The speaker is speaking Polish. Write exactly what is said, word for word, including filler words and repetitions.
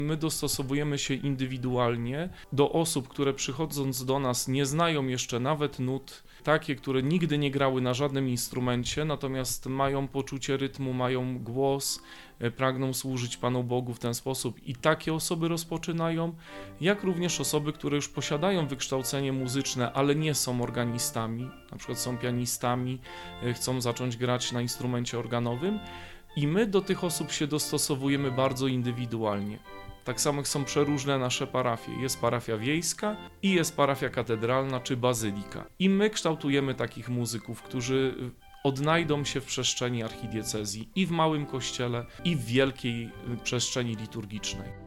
My dostosowujemy się indywidualnie do osób, które przychodząc do nas nie znają jeszcze nawet nut, takie, które nigdy nie grały na żadnym instrumencie, natomiast mają poczucie rytmu, mają głos, pragną służyć Panu Bogu w ten sposób i takie osoby rozpoczynają, jak również osoby, które już posiadają wykształcenie muzyczne, ale nie są organistami, na przykład są pianistami, chcą zacząć grać na instrumencie organowym i my do tych osób się dostosowujemy bardzo indywidualnie. Tak samo są przeróżne nasze parafie. Jest parafia wiejska i jest parafia katedralna czy bazylika. I my kształtujemy takich muzyków, którzy odnajdą się w przestrzeni archidiecezji i w małym kościele, i w wielkiej przestrzeni liturgicznej.